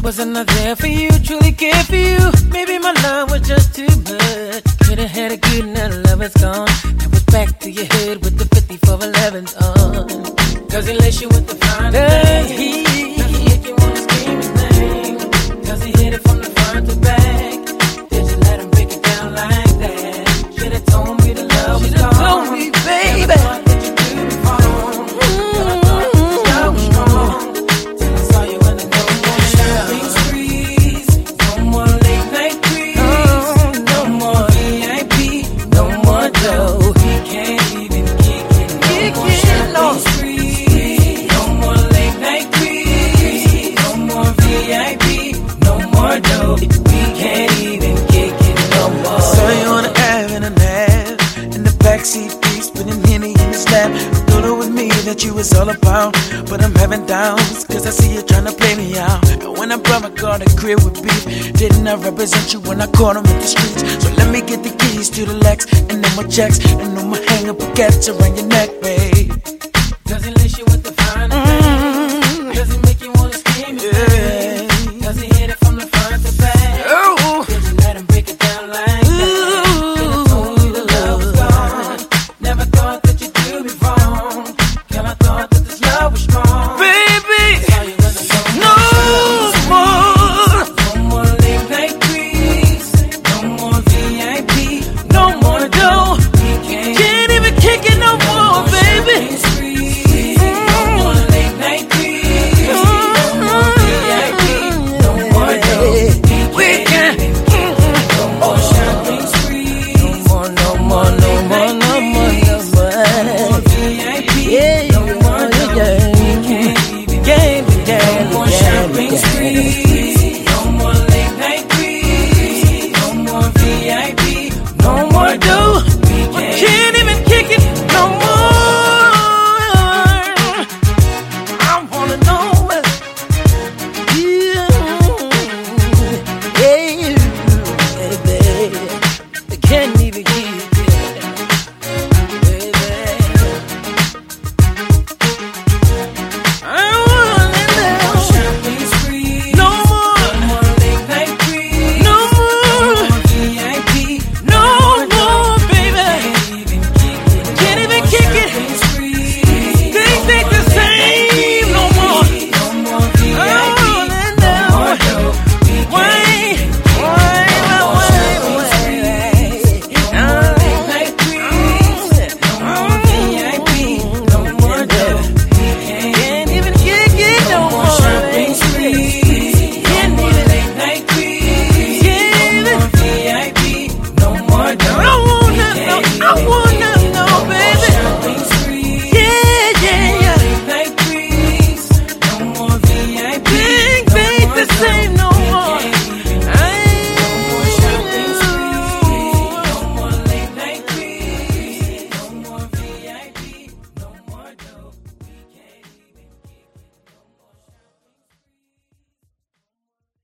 wasn't I there for you, truly cared for you? Maybe my love was just too much. Could've had a good night, love is gone. Now it's back to your head with the 5411s on. Cause he lace you with the fine thing. Does he make you wanna scream his name? Cause he hit it from the front to back. Did you let him break it down like that? Should've told me the love was gone. Told me, baby. That you was all about, but I'm having doubts, cause I see you trying to play me out. And when I brought my car to crib with beef, didn't I represent you when I caught him in the streets? So let me get the keys to the Lex, and then my checks, and then my hang up baguettes around your neck, babe. Does he lace you with the fine thing? Does he make you wanna scream his name? Does he hit it from the front to back? Oh. Did you let him break it down like that? Could've told me the love was gone. Never thought that you'd do me wrong. I thought that this love was strong. Baby, no more. No more late night creeps. No more VIP. No more dough. Can't even kick it no more, baby. No more late night creeps. No more VIP. No more dough. We can't. No more shopping sprees. No more. No more VIP. Yeah. No more shopping sprees.